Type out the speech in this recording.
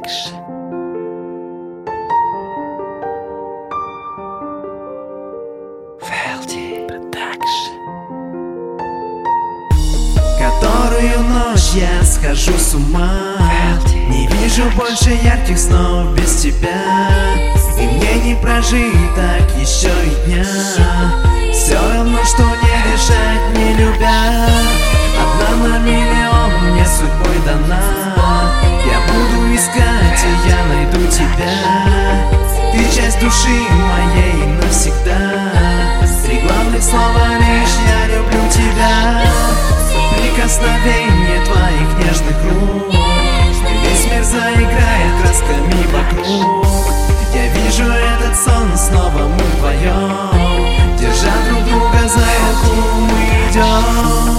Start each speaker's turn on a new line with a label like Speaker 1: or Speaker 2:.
Speaker 1: Которую ночь я схожу с ума, не вижу больше ярких снов без тебя, и мне не прожить так еще и дня. Все равно, что не дышать, не любя. Одна на миллион мне судьбой дана. Я буду искать, и я найду тебя. Ты часть души моей навсегда. Три главных слова лишь: я люблю тебя. Прикосновение твоих нежных рук, весь мир заиграет красками вокруг. Я вижу этот сон, снова мы вдвоем, держа друг друга за руку, мы идем.